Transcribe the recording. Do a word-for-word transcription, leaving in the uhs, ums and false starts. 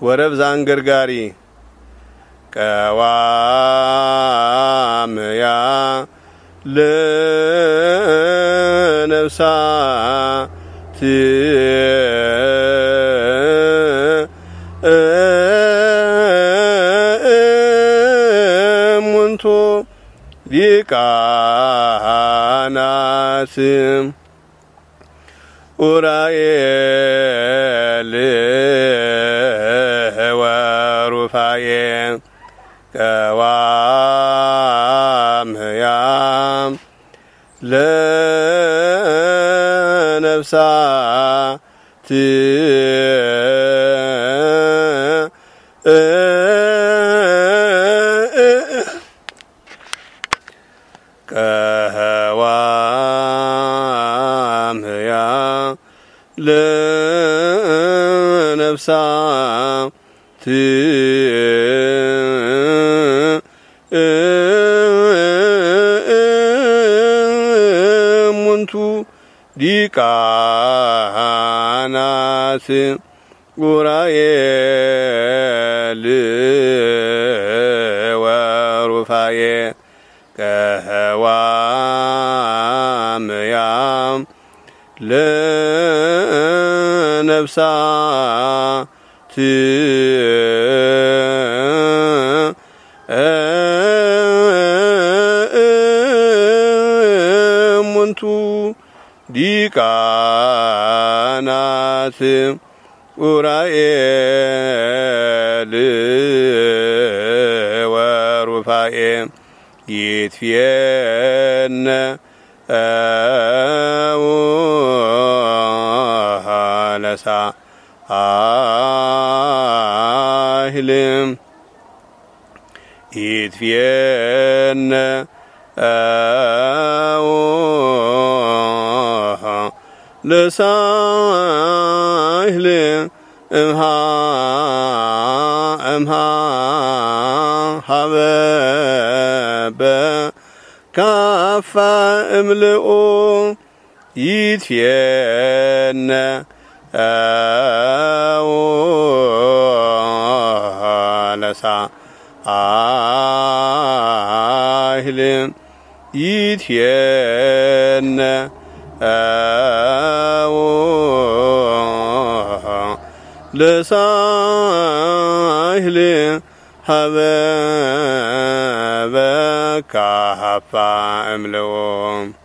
ወረብ ዛንገርጋሪ ቀዋምያ ለነፍሳት እሙንቱ ሊቃናት ኡራኤል ወሩፋኤ ቀዋምያ ለነፍሳት ቀዋምያ ለነፍሳት እሙንቱ ሊቃናት ኡራኤል ወሩፋኤ ቀዋምያ ለነፍሳት እሙንቱ ሊቃናት ኡራኤል ወሩፋኤ ይትፌነ ለሳ አህልም ይትፌነ ለሳህል እምሃ እምሃ ሀበበ ካፋ እምልኦ ይትፌነ ለሳ አህልም ይትፌነ ለሳህል ሀበበ ካፋ እምልኦ